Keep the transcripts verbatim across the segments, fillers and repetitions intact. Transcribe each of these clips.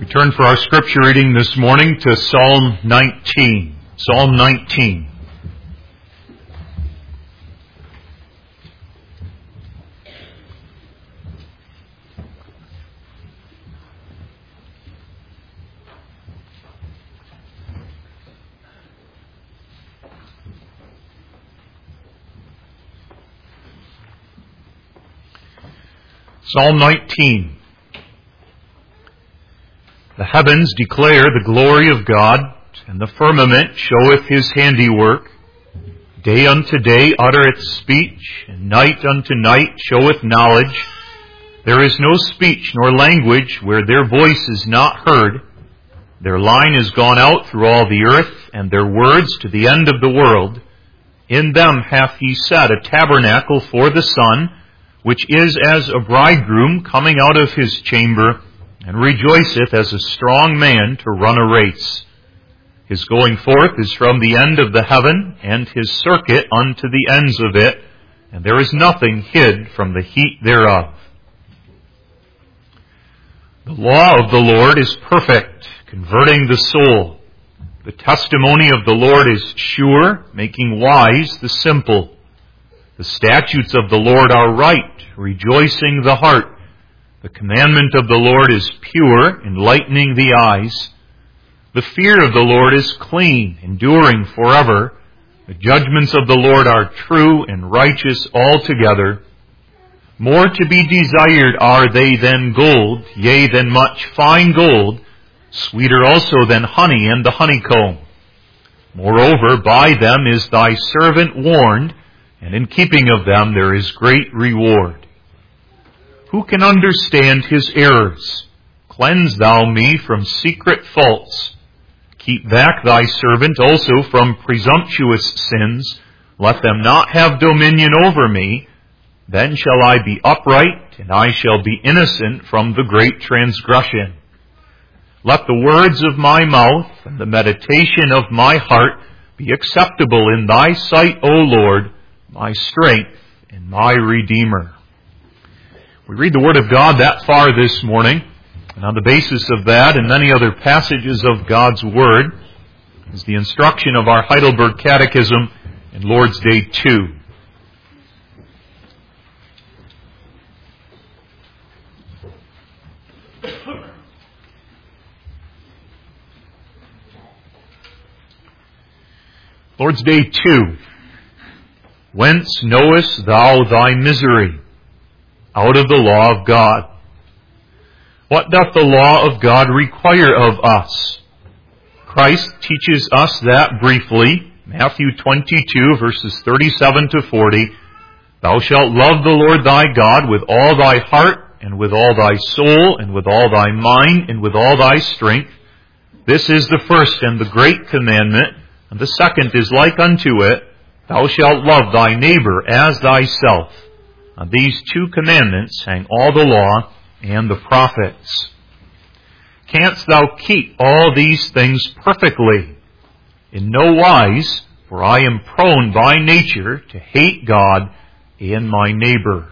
Turn for our scripture reading this morning to Psalm nineteen. Psalm nineteen. Psalm nineteen. The heavens declare the glory of God, and the firmament showeth his handiwork. Day unto day uttereth speech, and night unto night showeth knowledge. There is no speech nor language where their voice is not heard. Their line is gone out through all the earth, and their words to the end of the world. In them hath he set a tabernacle for the sun, which is as a bridegroom coming out of his chamber, and rejoiceth as a strong man to run a race. His going forth is from the end of the heaven, and his circuit unto the ends of it, and there is nothing hid from the heat thereof. The law of the Lord is perfect, converting the soul. The testimony of the Lord is sure, making wise the simple. The statutes of the Lord are right, rejoicing the heart. The commandment of the Lord is pure, enlightening the eyes. The fear of the Lord is clean, enduring forever. The judgments of the Lord are true and righteous altogether. More to be desired are they than gold, yea, than much fine gold, sweeter also than honey and the honeycomb. Moreover, by them is thy servant warned, and in keeping of them there is great reward. Who can understand his errors? Cleanse thou me from secret faults. Keep back thy servant also from presumptuous sins. Let them not have dominion over me. Then shall I be upright, and I shall be innocent from the great transgression. Let the words of my mouth and the meditation of my heart be acceptable in thy sight, O Lord, my strength and my Redeemer. We read the Word of God that far this morning, and on the basis of that and many other passages of God's Word is the instruction of our Heidelberg Catechism in Lord's Day two. Lord's Day two. Whence knowest thou thy misery? Out of the law of God. What doth the law of God require of us? Christ teaches us that briefly. Matthew twenty-two, verses thirty-seven to forty. Thou shalt love the Lord thy God with all thy heart, and with all thy soul, and with all thy mind, and with all thy strength. This is the first and the great commandment, and the second is like unto it. Thou shalt love thy neighbor as thyself. On these two commandments hang all the law and the prophets. Canst thou keep all these things perfectly? In no wise, for I am prone by nature to hate God and my neighbor.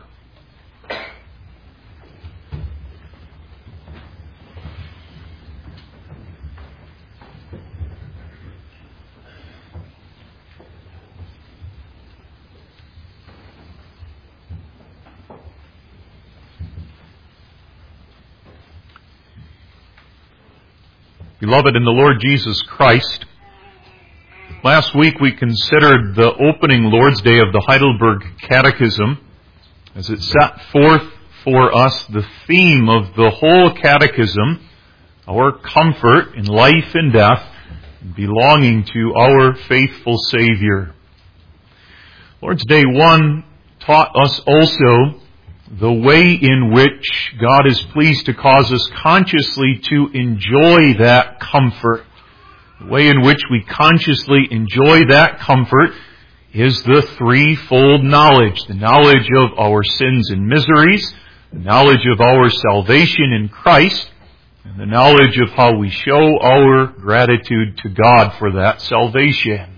Beloved in the Lord Jesus Christ, last week we considered the opening Lord's Day of the Heidelberg Catechism as it set forth for us the theme of the whole catechism, our comfort in life and death, belonging to our faithful Savior. Lord's Day one taught us also the way in which God is pleased to cause us consciously to enjoy that comfort. The way in which we consciously enjoy that comfort is the threefold knowledge. The knowledge of our sins and miseries, the knowledge of our salvation in Christ, and the knowledge of how we show our gratitude to God for that salvation.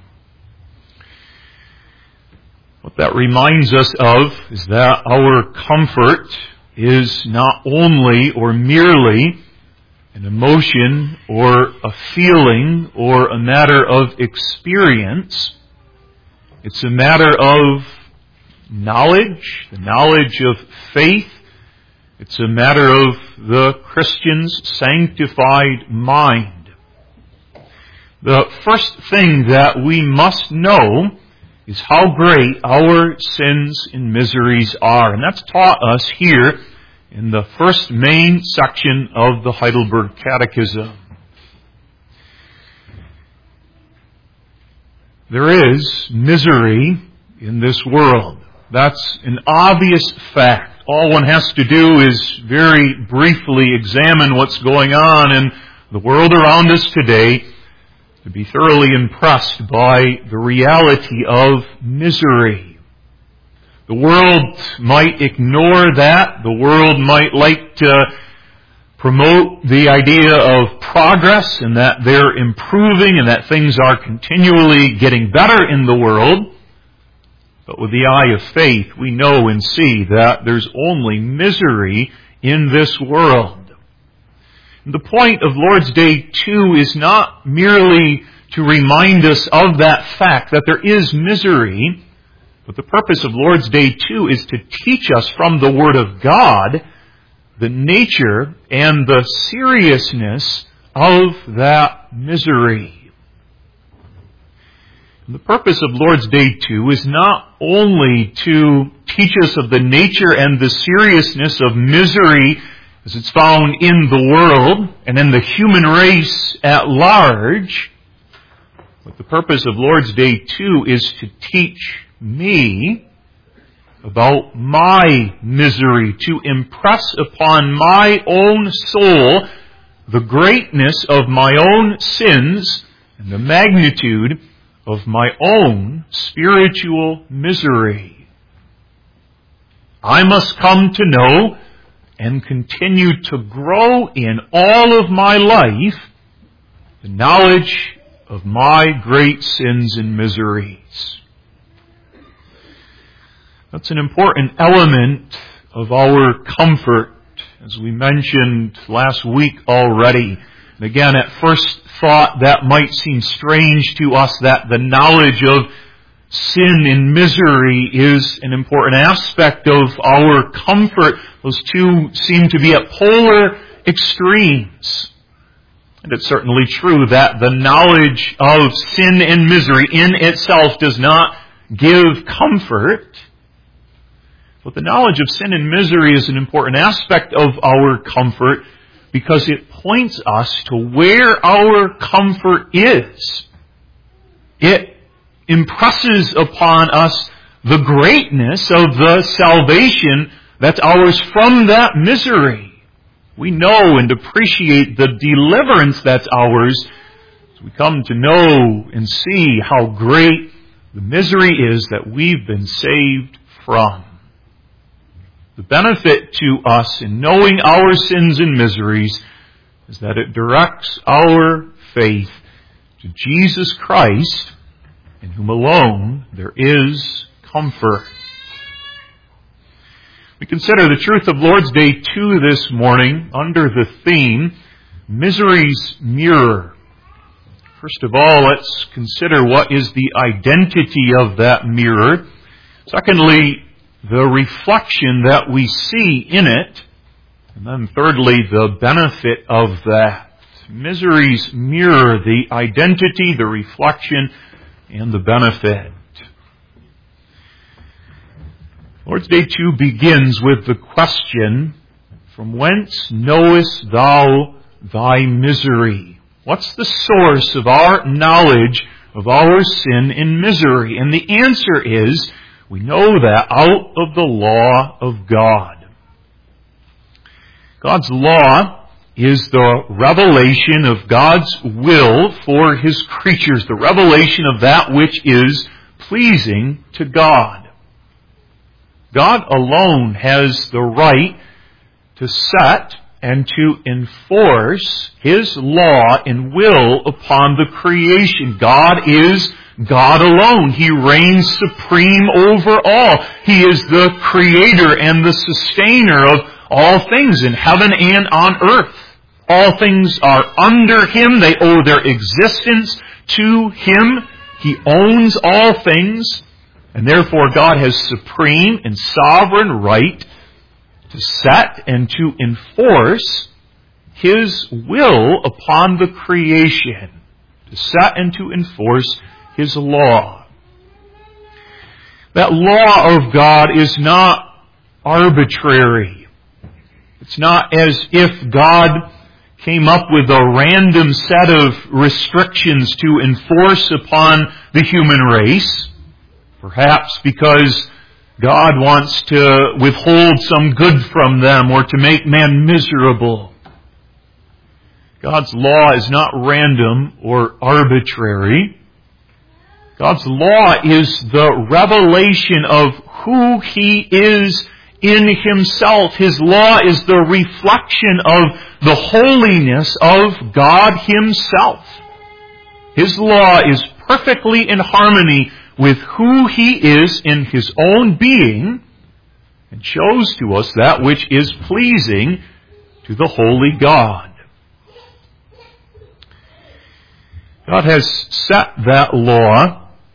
What that reminds us of is that our comfort is not only or merely an emotion or a feeling or a matter of experience. It's a matter of knowledge, the knowledge of faith. It's a matter of the Christian's sanctified mind. The first thing that we must know is how great our sins and miseries are. And that's taught us here in the first main section of the Heidelberg Catechism. There is misery in this world. That's an obvious fact. All one has to do is very briefly examine what's going on in the world around us today to be thoroughly impressed by the reality of misery. The world might ignore that. The world might like to promote the idea of progress and that they're improving and that things are continually getting better in the world. But with the eye of faith, we know and see that there's only misery in this world. And the point of Lord's Day two is not merely to remind us of that fact that there is misery, but the purpose of Lord's Day two is to teach us from the Word of God the nature and the seriousness of that misery. The purpose of Lord's Day two is not only to teach us of the nature and the seriousness of misery as it's found in the world and in the human race at large, but the purpose of Lord's Day two is to teach me about my misery, to impress upon my own soul the greatness of my own sins and the magnitude of my own spiritual misery. I must come to know and continue to grow in all of my life the knowledge of my great sins and miseries. That's an important element of our comfort, as we mentioned last week already. And again, at first thought, that might seem strange to us that the knowledge of sin and misery is an important aspect of our comfort. Those two seem to be at polar extremes. And it's certainly true that the knowledge of sin and misery in itself does not give comfort. But the knowledge of sin and misery is an important aspect of our comfort because it points us to where our comfort is. It impresses upon us the greatness of the salvation that's ours from that misery. We know and appreciate the deliverance that's ours as we come to know and see how great the misery is that we've been saved from. The benefit to us in knowing our sins and miseries is that it directs our faith to Jesus Christ, in whom alone there is comfort. We consider the truth of Lord's Day two this morning under the theme, Misery's Mirror. First of all, let's consider what is the identity of that mirror. Secondly, the reflection that we see in it. And then thirdly, the benefit of that. Misery's mirror, the identity, the reflection, and the benefit. Lord's Day two begins with the question, from whence knowest thou thy misery? What's the source of our knowledge of our sin and misery? And the answer is, we know that out of the law of God. God's law is the revelation of God's will for His creatures, the revelation of that which is pleasing to God. God alone has the right to set and to enforce His law and will upon the creation. God is God alone. He reigns supreme over all. He is the creator and the sustainer of all things in heaven and on earth. All things are under Him. They owe their existence to Him. He owns all things. And therefore God has supreme and sovereign right to set and to enforce His will upon the creation. To set and to enforce His law. That law of God is not arbitrary. It's not as if God came up with a random set of restrictions to enforce upon the human race. Perhaps because God wants to withhold some good from them or to make man miserable. God's law is not random or arbitrary. God's law is the revelation of who He is in Himself. His law is the reflection of the holiness of God Himself. His law is perfectly in harmony with who He is in His own being and shows to us that which is pleasing to the holy God. God has set that law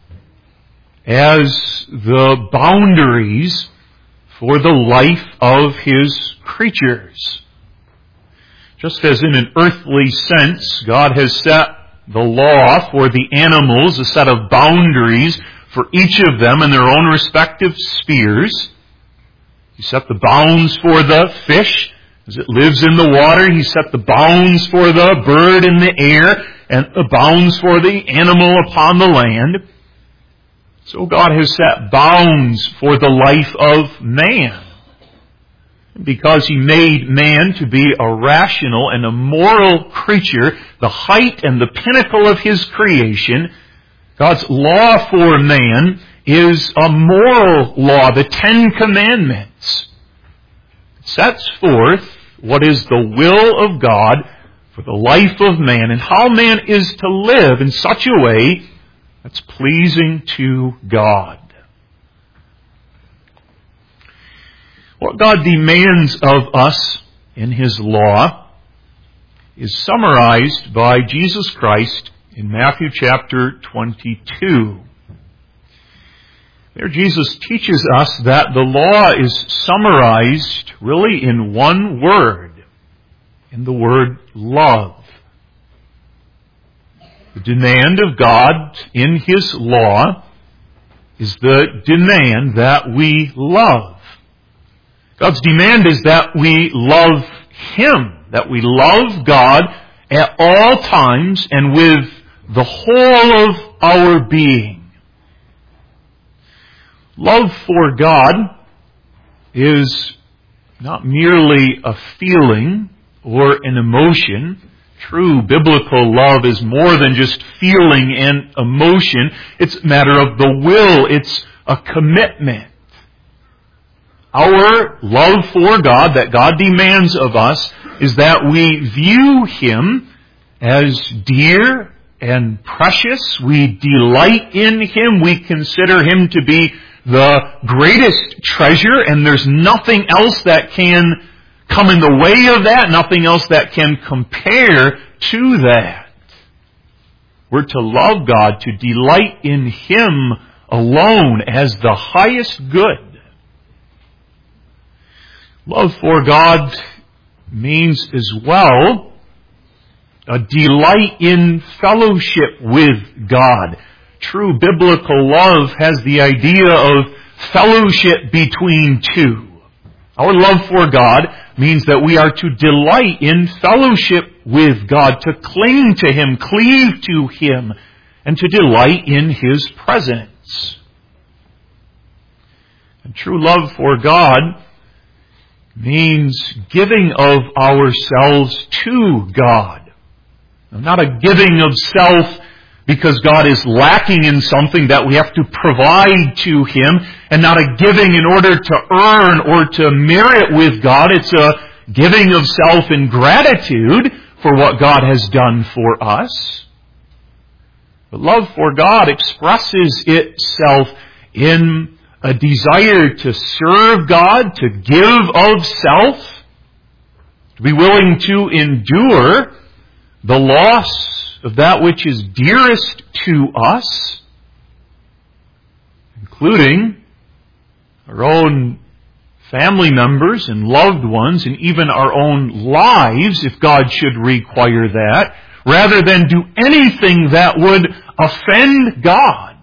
as the boundaries for the life of His creatures. Just as in an earthly sense, God has set the law for the animals, a set of boundaries for each of them in their own respective spheres. He set the bounds for the fish as it lives in the water. He set the bounds for the bird in the air and the bounds for the animal upon the land. So God has set bounds for the life of man. Because He made man to be a rational and a moral creature, the height and the pinnacle of His creation, God's law for man is a moral law, the Ten Commandments. It sets forth what is the will of God for the life of man and how man is to live in such a way that's pleasing to God. What God demands of us in His law is summarized by Jesus Christ in Matthew chapter twenty-two. There Jesus teaches us that the law is summarized really in one word, in the word love. The demand of God in His law is the demand that we love. God's demand is that we love Him, that we love God at all times and with the whole of our being. Love for God is not merely a feeling or an emotion. True biblical love is more than just feeling and emotion. It's a matter of the will. It's a commitment. Our love for God that God demands of us is that we view Him as dear and precious. We delight in Him. We consider Him to be the greatest treasure, and there's nothing else that can come in the way of that, nothing else that can compare to that. We're to love God, to delight in Him alone as the highest good. Love for God means as well a delight in fellowship with God. True biblical love has the idea of fellowship between two. Our love for God means that we are to delight in fellowship with God, to cling to Him, cleave to Him, and to delight in His presence. And true love for God means giving of ourselves to God. Not a giving of self because God is lacking in something that we have to provide to Him, and not a giving in order to earn or to merit with God. It's a giving of self in gratitude for what God has done for us. But love for God expresses itself in a desire to serve God, to give of self, to be willing to endure the loss of that which is dearest to us, including our own family members and loved ones, and even our own lives, if God should require that, rather than do anything that would offend God.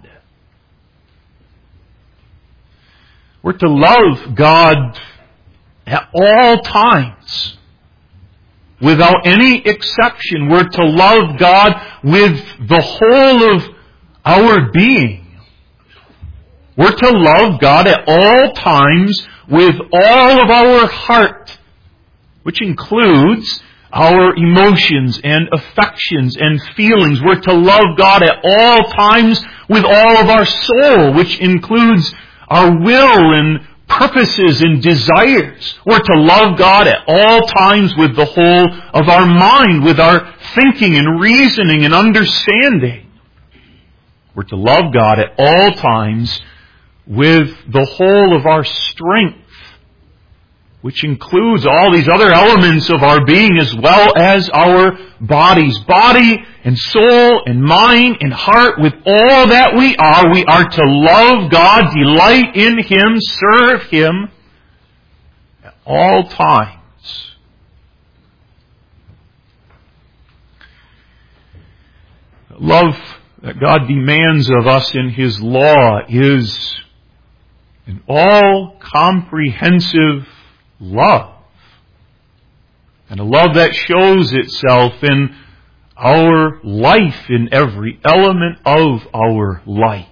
We're to love God at all times, without any exception. We're to love God with the whole of our being. We're to love God at all times with all of our heart, which includes our emotions and affections and feelings. We're to love God at all times with all of our soul, which includes our will and purposes and desires. We're to love God at all times with the whole of our mind, with our thinking and reasoning and understanding. We're to love God at all times with the whole of our strength, which includes all these other elements of our being as well as our bodies. Body and soul and mind and heart, with all that we are, we are to love God, delight in Him, serve Him at all times. The love that God demands of us in His law is an all-comprehensive love, and a love that shows itself in our life, in every element of our life.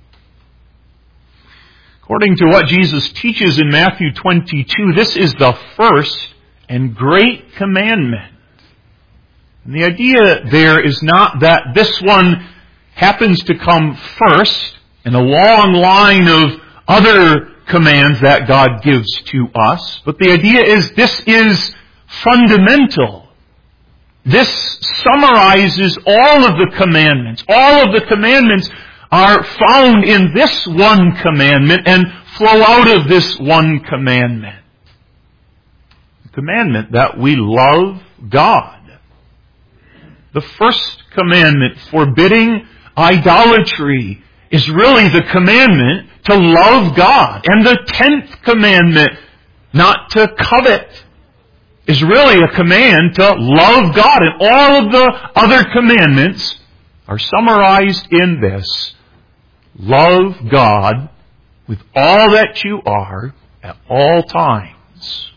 According to what Jesus teaches in Matthew twenty-two, this is the first and great commandment. And the idea there is not that this one happens to come first in a long line of other commands that God gives to us, but the idea is this is fundamental. This summarizes all of the commandments. All of the commandments are found in this one commandment and flow out of this one commandment. The commandment that we love God. The first commandment, forbidding idolatry, is really the commandment to love God. And the tenth commandment, not to covet, is really a command to love God. And all of the other commandments are summarized in this: love God with all that you are at all times.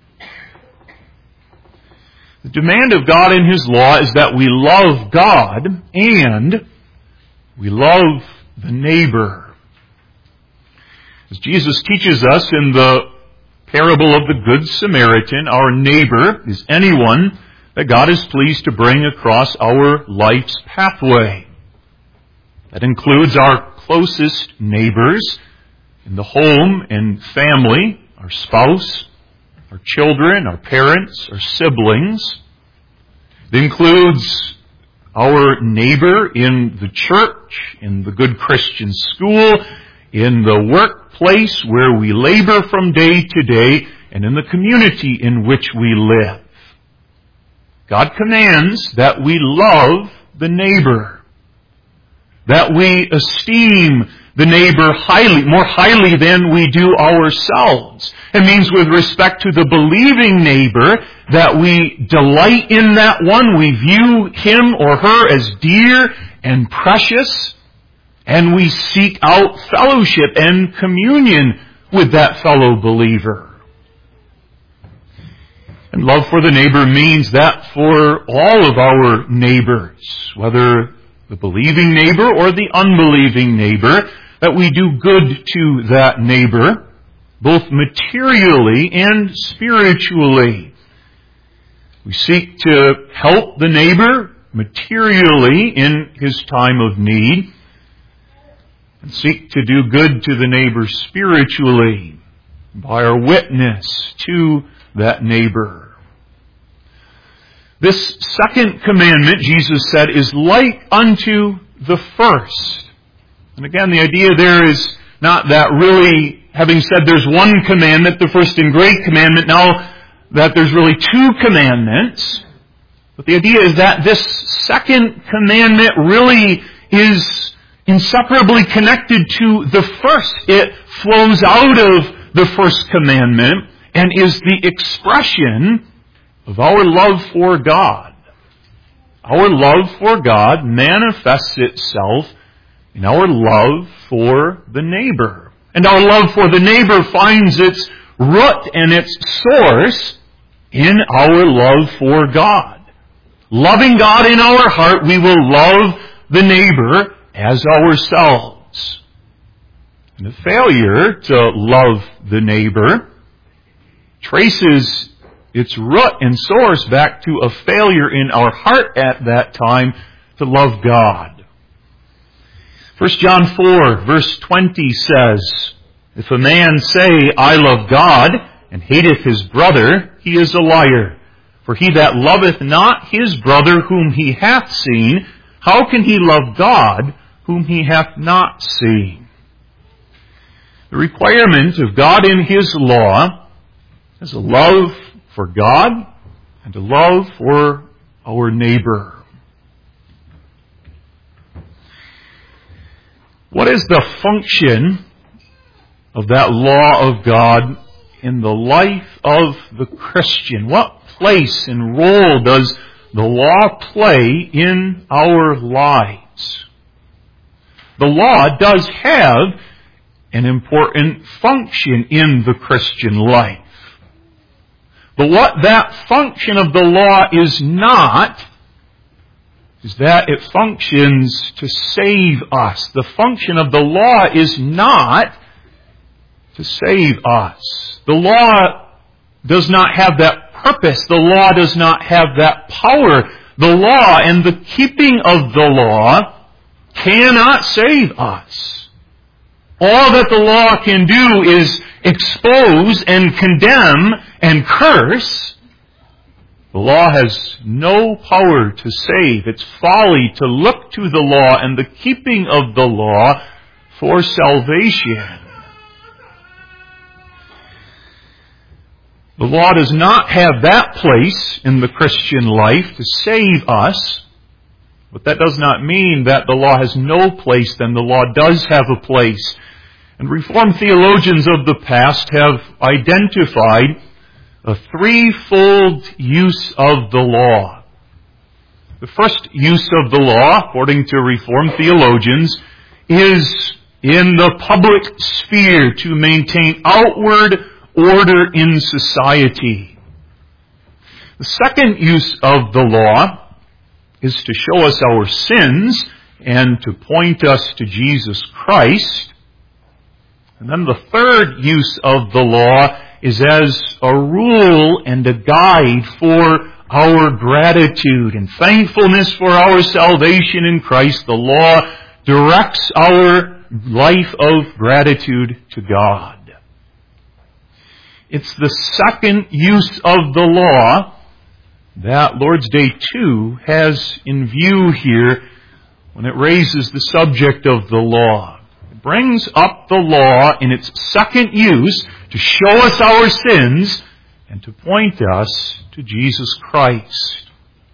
The demand of God in His law is that we love God and we love the neighbor. As Jesus teaches us in the parable of the Good Samaritan, our neighbor is anyone that God is pleased to bring across our life's pathway. That includes our closest neighbors in the home and family, our spouse, our children, our parents, our siblings. It includes our neighbor in the church, in the good Christian school, in the workplace where we labor from day to day, and in the community in which we live. God commands that we love the neighbor, that we esteem the neighbor highly, more highly than we do ourselves. It means with respect to the believing neighbor that we delight in that one, we view him or her as dear and precious, and we seek out fellowship and communion with that fellow believer. And love for the neighbor means that for all of our neighbors, whether the believing neighbor or the unbelieving neighbor, that we do good to that neighbor, both materially and spiritually. We seek to help the neighbor materially in his time of need, and seek to do good to the neighbor spiritually by our witness to that neighbor. This second commandment, Jesus said, is like unto the first. And again, the idea there is not that really, having said there's one commandment, the first and great commandment, now that there's really two commandments. But the idea is that this second commandment really is inseparably connected to the first. It flows out of the first commandment and is the expression of our love for God. Our love for God manifests itself in our love for the neighbor. And our love for the neighbor finds its root and its source in our love for God. Loving God in our heart, we will love the neighbor as ourselves. And the failure to love the neighbor traces its root and source back to a failure in our heart at that time to love God. First John four, verse twenty says, "If a man say, I love God, and hateth his brother, he is a liar. For he that loveth not his brother whom he hath seen, how can he love God whom he hath not seen?" The requirement of God in His law is a love for God and a love for our neighbor. What is the function of that law of God in the life of the Christian? What place and role does the law play in our lives? The law does have an important function in the Christian life. But what that function of the law is not, is that it functions to save us. The function of the law is not to save us. The law does not have that purpose. The law does not have that power. The law and the keeping of the law cannot save us. All that the law can do is expose and condemn and curse. The law has no power to save. It's folly to look to the law and the keeping of the law for salvation. The law does not have that place in the Christian life to save us. But that does not mean that the law has no place. Then the law does have a place. And Reformed theologians of the past have identified a threefold use of the law. The first use of the law, according to Reformed theologians, is in the public sphere to maintain outward order in society. The second use of the law is to show us our sins and to point us to Jesus Christ. And then the third use of the law is as a rule and a guide for our gratitude and thankfulness for our salvation in Christ. The law directs our life of gratitude to God. It's the second use of the law that Lord's Day two has in view here when it raises the subject of the law. It brings up the law in its second use to show us our sins and to point us to Jesus Christ.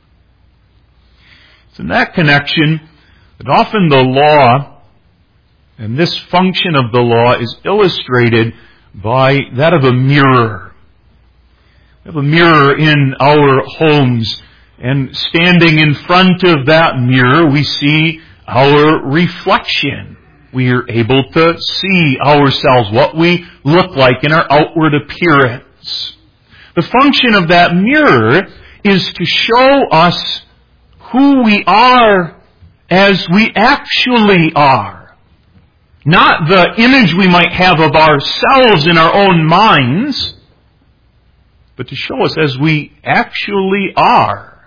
It's in that connection that often the law and this function of the law is illustrated by that of a mirror. We have a mirror in our homes, and standing in front of that mirror, we see our reflection. We are able to see ourselves, what we look like in our outward appearance. The function of that mirror is to show us who we are as we actually are. Not the image we might have of ourselves in our own minds, but to show us as we actually are.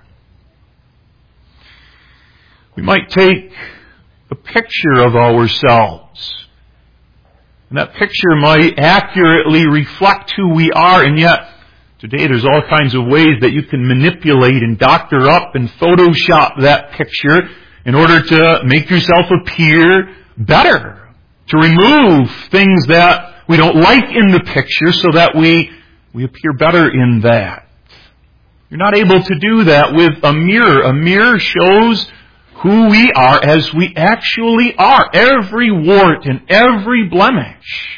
We might take a picture of ourselves, and that picture might accurately reflect who we are, and yet today there's all kinds of ways that you can manipulate and doctor up and Photoshop that picture in order to make yourself appear better, to remove things that we don't like in the picture so that we we appear better in that. You're not able to do that with a mirror. A mirror shows who we are as we actually are. Every wart and every blemish.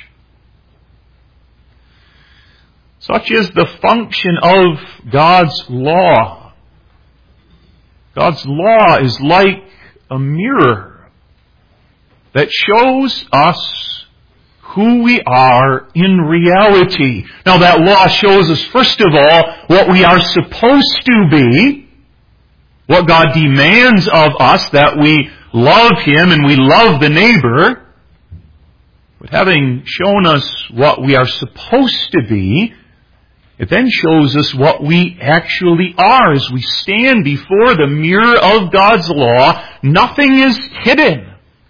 Such is the function of God's law. God's law is like a mirror that shows us who we are in reality. Now that law shows us, first of all, what we are supposed to be, what God demands of us, that we love Him and we love the neighbor. But having shown us what we are supposed to be, it then shows us what we actually are. As we stand before the mirror of God's law, nothing is hidden.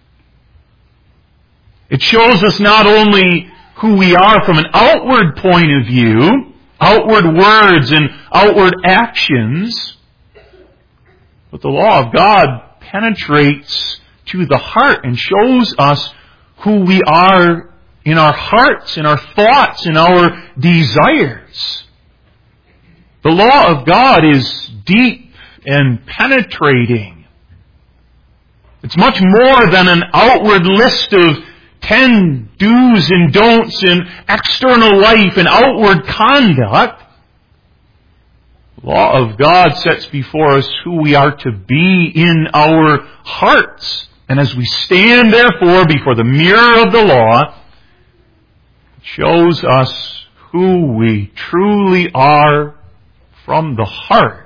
It shows us not only who we are from an outward point of view, outward words and outward actions, but the law of God penetrates to the heart and shows us who we are in our hearts, in our thoughts, in our desires. The law of God is deep and penetrating. It's much more than an outward list of ten do's and don'ts in external life and outward conduct. The law of God sets before us who we are to be in our hearts. And as we stand, therefore, before the mirror of the law, it shows us who we truly are from the heart.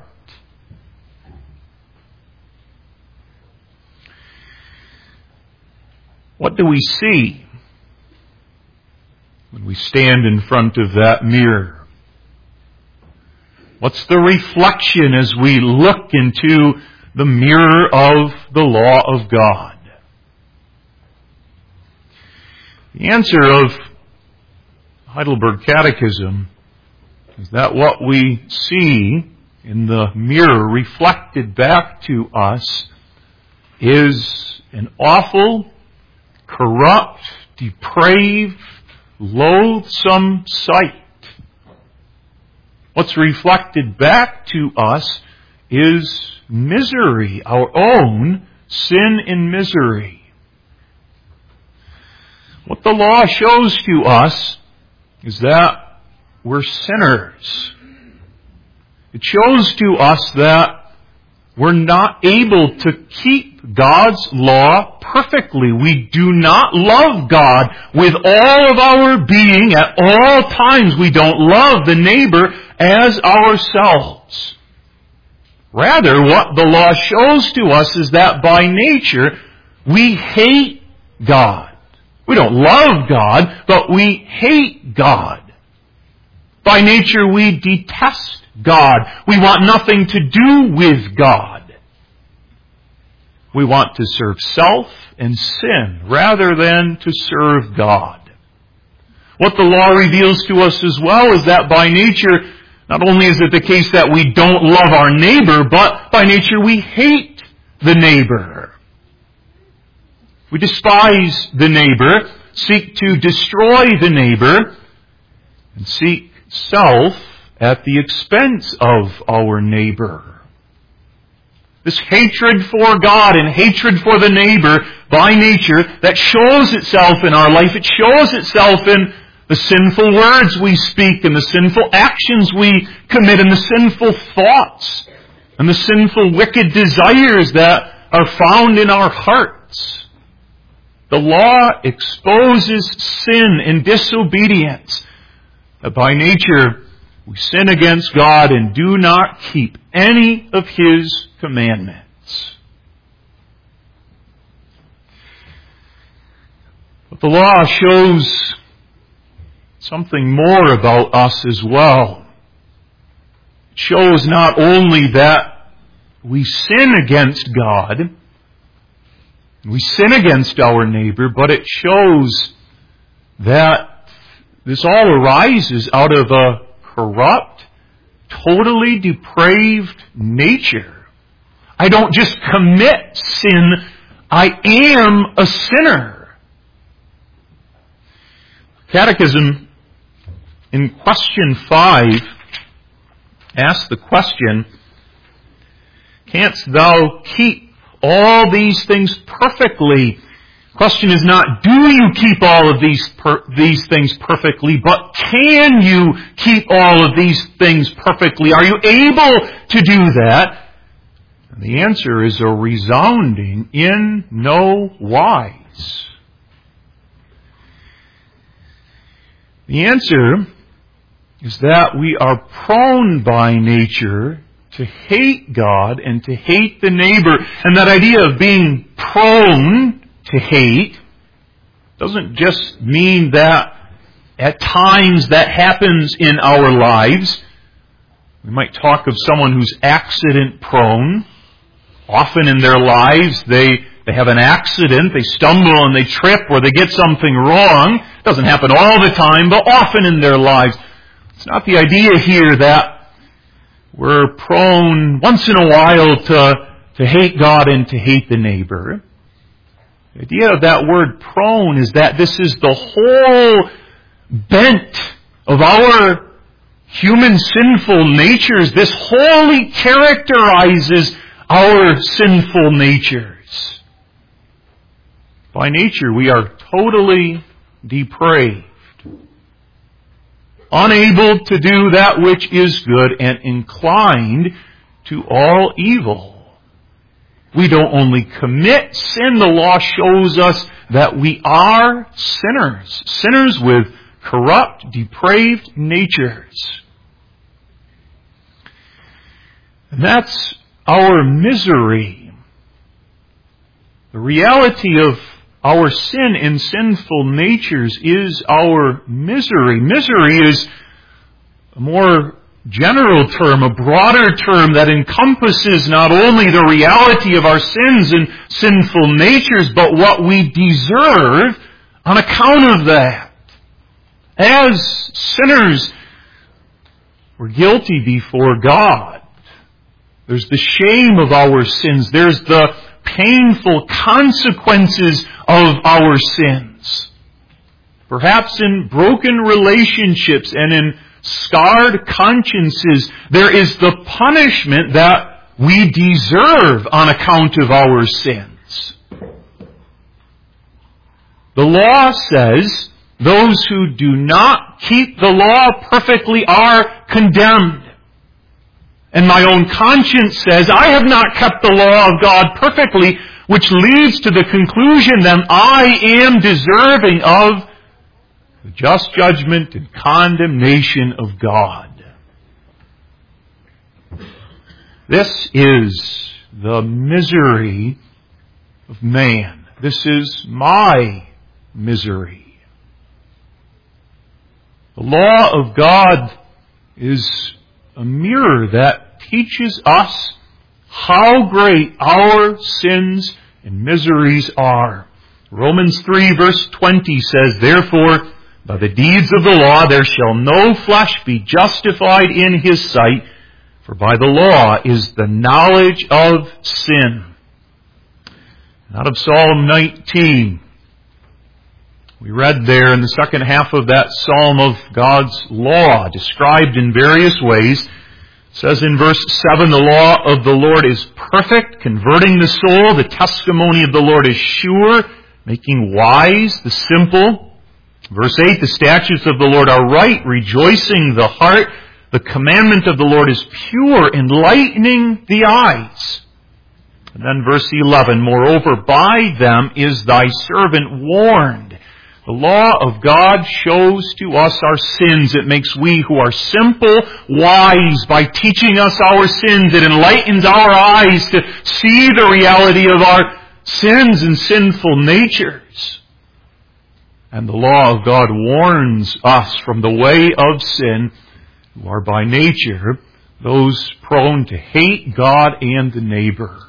What do we see when we stand in front of that mirror? What's the reflection as we look into the mirror of the law of God? The answer of Heidelberg Catechism is that what we see in the mirror reflected back to us is an awful, corrupt, depraved, loathsome sight. What's reflected back to us is misery, our own sin and misery. What the law shows to us is that we're sinners. It shows to us that we're not able to keep God's law perfectly. We do not love God with all of our being at all times. We don't love the neighbor as ourselves. Rather, what the law shows to us is that by nature, we hate God. We don't love God, but we hate God. By nature, we detest God. We want nothing to do with God. We want to serve self and sin rather than to serve God. What the law reveals to us as well is that by nature, not only is it the case that we don't love our neighbor, but by nature we hate the neighbor. We despise the neighbor, seek to destroy the neighbor, and seek self at the expense of our neighbor. This hatred for God and hatred for the neighbor by nature that shows itself in our life, it shows itself in the sinful words we speak and the sinful actions we commit and the sinful thoughts and the sinful wicked desires that are found in our hearts. The law exposes sin and disobedience. That by nature we sin against God and do not keep any of His commandments. But the law shows something more about us as well. It shows not only that we sin against God, we sin against our neighbor, but it shows that this all arises out of a corrupt, totally depraved nature. I don't just commit sin, I am a sinner. Catechism In question five, ask the question, canst thou keep all these things perfectly? Question is not, do you keep all of these per- these things perfectly, but can you keep all of these things perfectly? Are you able to do that? And the answer is a resounding in no wise. The answer is that we are prone by nature to hate God and to hate the neighbor. And that idea of being prone to hate doesn't just mean that at times that happens in our lives. We might talk of someone who's accident prone. Often in their lives they, they have an accident, they stumble and they trip or they get something wrong. It doesn't happen all the time, but often in their lives. It's not the idea here that we're prone once in a while to, to hate God and to hate the neighbor. The idea of that word prone is that this is the whole bent of our human sinful natures. This wholly characterizes our sinful natures. By nature, we are totally depraved, unable to do that which is good, and inclined to all evil. We don't only commit sin, the law shows us that we are sinners. Sinners with corrupt, depraved natures. And that's our misery. The reality of our sin and sinful natures is our misery. Misery is a more general term, a broader term that encompasses not only the reality of our sins and sinful natures, but what we deserve on account of that. As sinners, we're guilty before God. There's the shame of our sins. There's the painful consequences of our sins. Perhaps in broken relationships and in scarred consciences, there is the punishment that we deserve on account of our sins. The law says those who do not keep the law perfectly are condemned. And my own conscience says, I have not kept the law of God perfectly, which leads to the conclusion that I am deserving of the just judgment and condemnation of God. This is the misery of man. This is my misery. The law of God is a mirror that teaches us how great our sins and miseries are. Romans three verse twenty says, therefore, by the deeds of the law there shall no flesh be justified in his sight, for by the law is the knowledge of sin. Out of Psalm nineteen, we read there in the second half of that psalm of God's law, described in various ways. It says in verse seven, the law of the Lord is perfect, converting the soul. The testimony of the Lord is sure, making wise the simple. Verse eight, the statutes of the Lord are right, rejoicing the heart. The commandment of the Lord is pure, enlightening the eyes. And then verse eleven, moreover, by them is thy servant warned. The law of God shows to us our sins. It makes we who are simple wise by teaching us our sins. It enlightens our eyes to see the reality of our sins and sinful natures. And the law of God warns us from the way of sin, who are by nature those prone to hate God and the neighbor.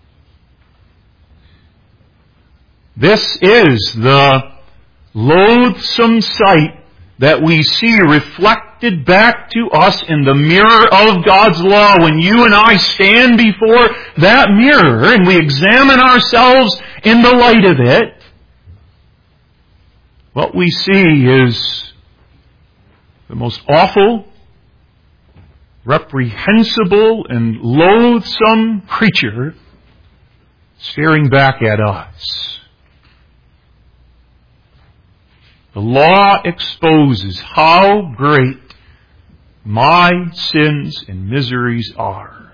This is the loathsome sight that we see reflected back to us in the mirror of God's law when you and I stand before that mirror and we examine ourselves in the light of it. What we see is the most awful, reprehensible, and loathsome creature staring back at us. The law exposes how great my sins and miseries are.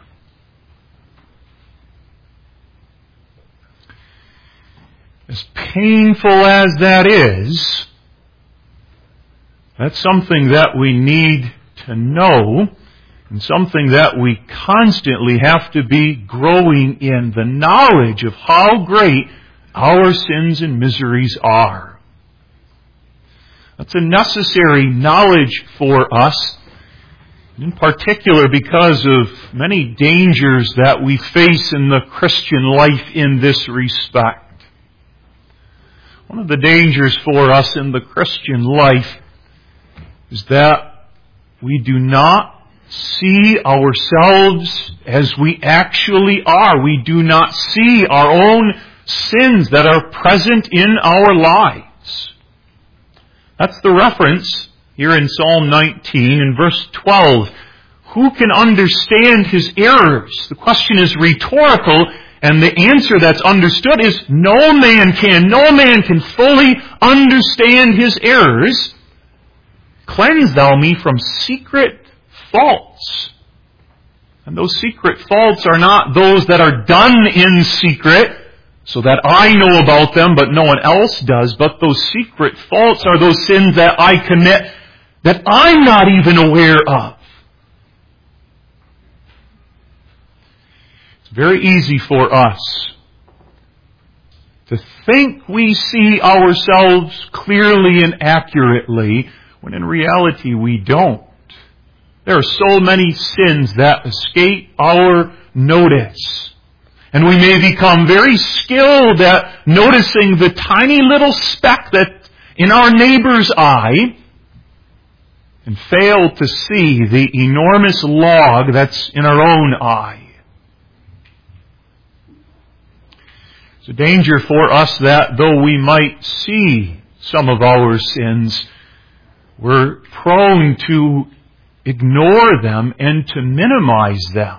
As painful as that is, that's something that we need to know, and something that we constantly have to be growing in, the knowledge of how great our sins and miseries are. That's a necessary knowledge for us, in particular because of many dangers that we face in the Christian life in this respect. One of the dangers for us in the Christian life is that we do not see ourselves as we actually are. We do not see our own sins that are present in our lives. That's the reference here in Psalm nineteen in verse twelve. Who can understand his errors? The question is rhetorical, and the answer that's understood is no man can. No man can fully understand his errors. Cleanse thou me from secret faults. And those secret faults are not those that are done in secret, so that I know about them but no one else does, but those secret faults are those sins that I commit that I'm not even aware of. It's very easy for us to think we see ourselves clearly and accurately, when in reality we don't. There are so many sins that escape our notice. And we may become very skilled at noticing the tiny little speck that in our neighbor's eye, and fail to see the enormous log that's in our own eye. It's a danger for us that though we might see some of our sins, we're prone to ignore them and to minimize them.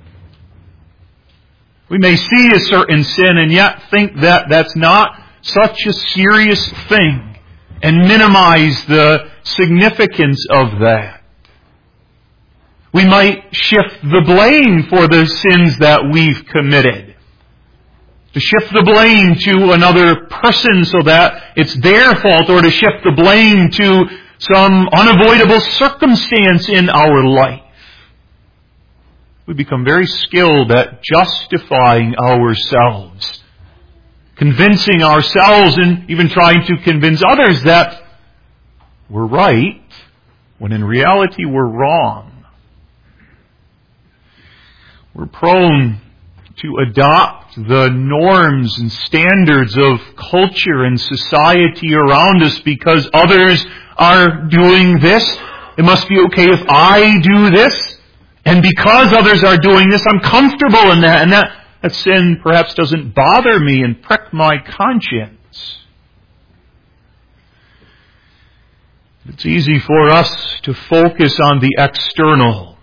We may see a certain sin and yet think that that's not such a serious thing and minimize the significance of that. We might shift the blame for the sins that we've committed. To shift the blame to another person so that it's their fault, or to shift the blame to some unavoidable circumstance in our life. We become very skilled at justifying ourselves, convincing ourselves and even trying to convince others that we're right, when in reality we're wrong. We're prone to adopt the norms and standards of culture and society around us because others are doing this. It must be okay if I do this. And because others are doing this, I'm comfortable in that. And that, that sin perhaps doesn't bother me and prick my conscience. It's easy for us to focus on the external,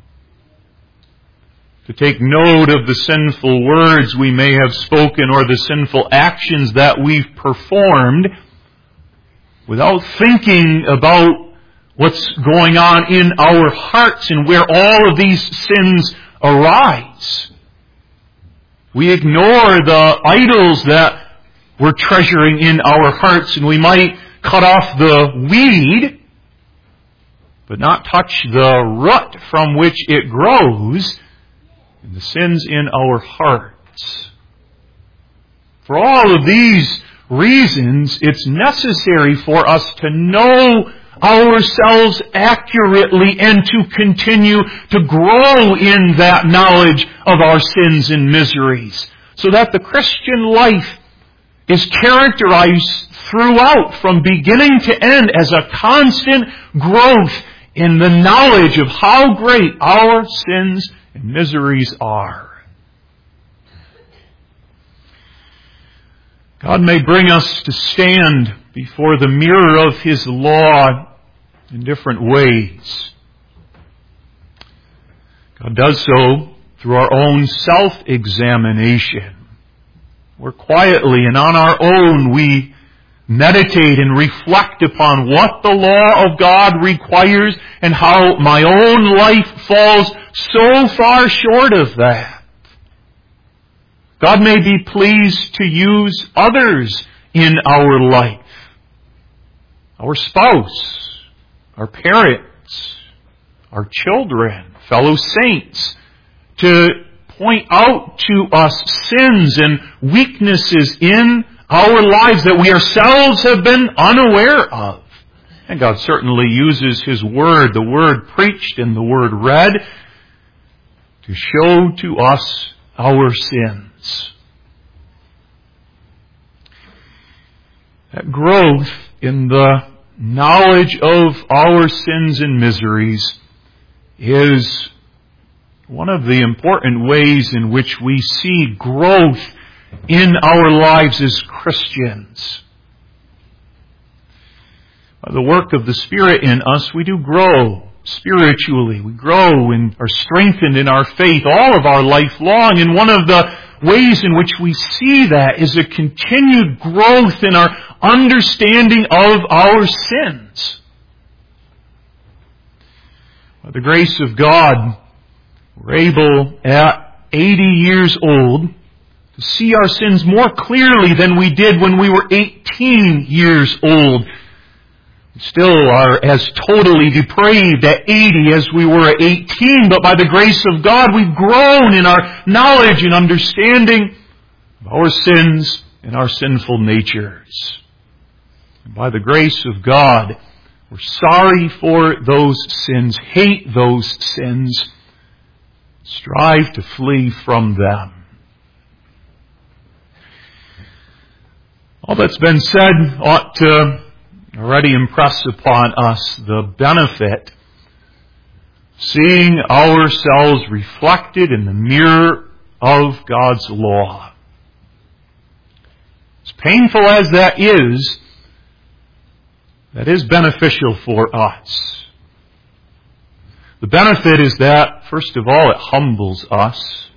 to take note of the sinful words we may have spoken or the sinful actions that we've performed without thinking about what's going on in our hearts and where all of these sins arise. We ignore the idols that we're treasuring in our hearts, and we might cut off the weed, but not touch the root from which it grows, and the sins in our hearts. For all of these reasons, it's necessary for us to know ourselves accurately and to continue to grow in that knowledge of our sins and miseries, so that the Christian life is characterized throughout, from beginning to end, as a constant growth in the knowledge of how great our sins and miseries are. God may bring us to stand before the mirror of His law in different ways. God does so through our own self-examination, where quietly and on our own we meditate and reflect upon what the law of God requires and how my own life falls so far short of that. God may be pleased to use others in our life, our spouse, our parents, our children, fellow saints, to point out to us sins and weaknesses in our lives that we ourselves have been unaware of. And God certainly uses His Word, the Word preached and the Word read, to show to us our sins. That growth in the knowledge of our sins and miseries is one of the important ways in which we see growth in our lives as Christians. By the work of the Spirit in us, we do grow spiritually. We grow and are strengthened in our faith all of our life long. And one of the ways in which we see that is a continued growth in our understanding of our sins. By the grace of God, we're able at eighty years old to see our sins more clearly than we did when we were eighteen years old. We still are as totally depraved at eighty as we were at eighteen, but by the grace of God, we've grown in our knowledge and understanding of our sins and our sinful natures. And by the grace of God, we're sorry for those sins, hate those sins, strive to flee from them. All that's been said ought to already impress upon us the benefit of seeing ourselves reflected in the mirror of God's law. As painful as that is, that is beneficial for us. The benefit is that, first of all, it humbles us.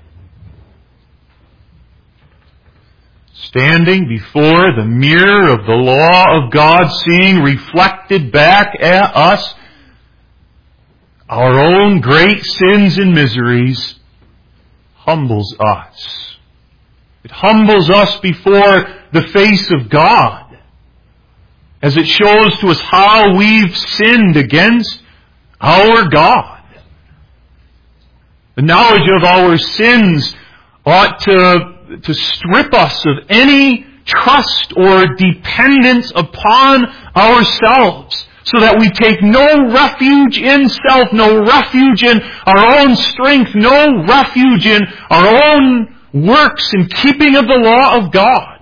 Standing before the mirror of the law of God, seeing reflected back at us our own great sins and miseries, humbles us. It humbles us before the face of God, as it shows to us how we've sinned against our God. The knowledge of our sins ought to, to strip us of any trust or dependence upon ourselves, so that we take no refuge in self, no refuge in our own strength, no refuge in our own works in keeping of the law of God.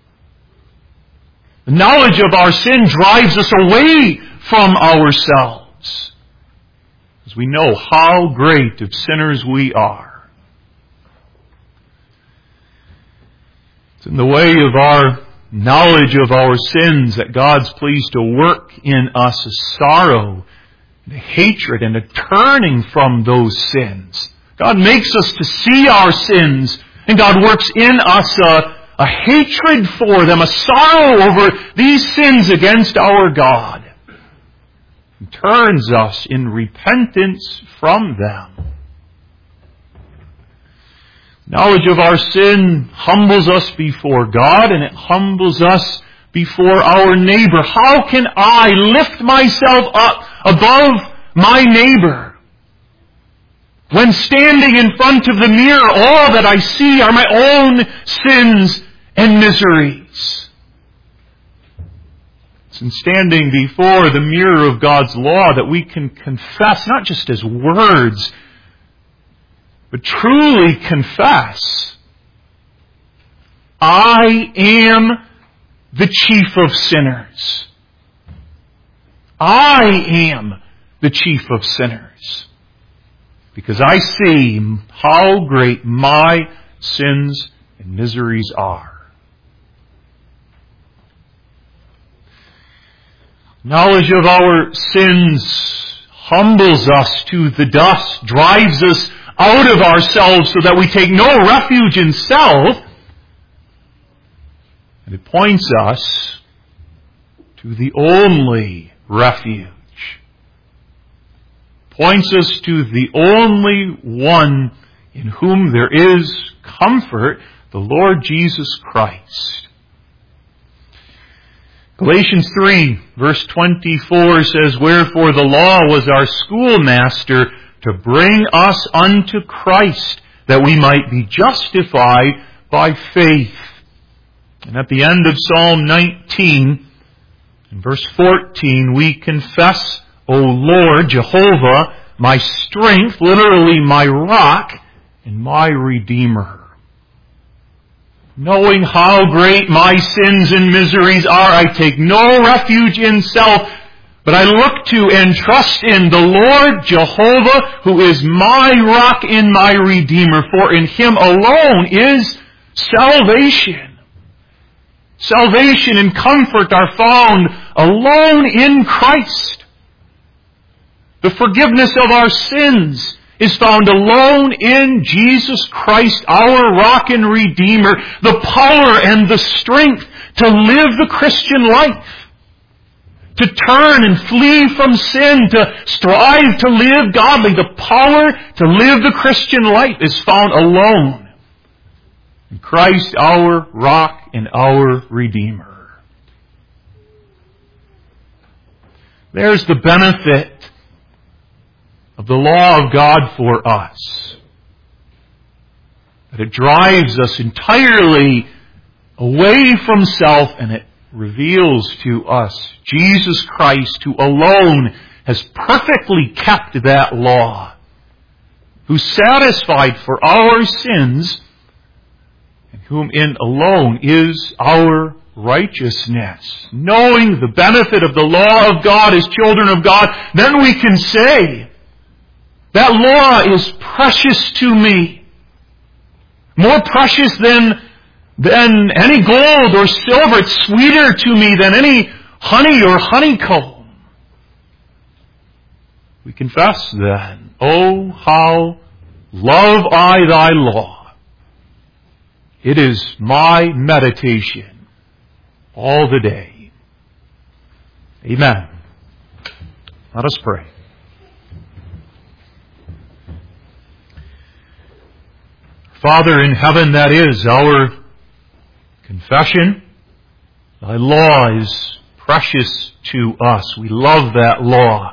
The knowledge of our sin drives us away from ourselves, as we know how great of sinners we are. It's in the way of our knowledge of our sins that God's pleased to work in us a sorrow, and a hatred, and a turning from those sins. God makes us to see our sins, and God works in us a, a hatred for them, a sorrow over these sins against our God. And turns us in repentance from them. Knowledge of our sin humbles us before God, and it humbles us before our neighbor. How can I lift myself up above my neighbor, when standing in front of the mirror, all that I see are my own sins and miseries? It's in standing before the mirror of God's law that we can confess, not just as words, but truly confess, I am the chief of sinners. I am the chief of sinners. Because I see how great my sins and miseries are. Knowledge of our sins humbles us to the dust, drives us out of ourselves so that we take no refuge in self. And it points us to the only refuge. Points us to the only one in whom there is comfort, the Lord Jesus Christ. Galatians three, verse twenty-four says, "Wherefore the law was our schoolmaster to bring us unto Christ, that we might be justified by faith." And at the end of Psalm nineteen, in verse fourteen, we confess, "O Lord, Jehovah, my strength," literally my rock, "and my Redeemer." Knowing how great my sins and miseries are, I take no refuge in self, but I look to and trust in the Lord Jehovah, who is my rock and my Redeemer. For in Him alone is salvation. Salvation and comfort are found alone in Christ. The forgiveness of our sins is found alone in Jesus Christ, our rock and Redeemer, the power and the strength to live the Christian life, to turn and flee from sin, to strive to live godly. The power to live the Christian life is found alone in Christ, our rock and our Redeemer. There's the benefit of the law of God for us. That it drives us entirely away from self, and it reveals to us Jesus Christ, who alone has perfectly kept that law, who satisfied for our sins, and whom in alone is our righteousness. Knowing the benefit of the law of God as children of God, then we can say, that law is precious to me. More precious than, than any gold or silver. It's sweeter to me than any honey or honeycomb. We confess then, "Oh, how love I thy law. It is my meditation all the day." Amen. Let us pray. Father in heaven, that is our confession. Thy law is precious to us. We love that law.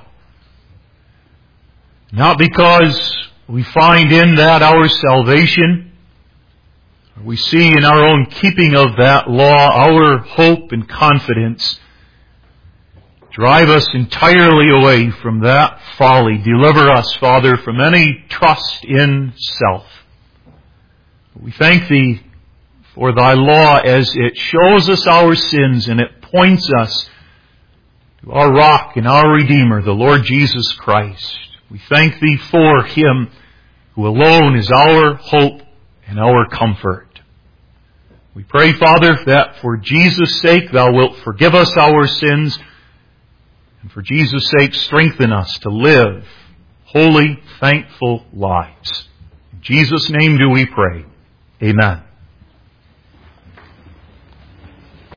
Not because we find in that our salvation, or we see in our own keeping of that law our hope and confidence. Drive us entirely away from that folly. Deliver us, Father, from any trust in self. We thank Thee for Thy law as it shows us our sins and it points us to our rock and our Redeemer, the Lord Jesus Christ. We thank Thee for Him who alone is our hope and our comfort. We pray, Father, that for Jesus' sake Thou wilt forgive us our sins, and for Jesus' sake strengthen us to live holy, thankful lives. In Jesus' name do we pray. Amen.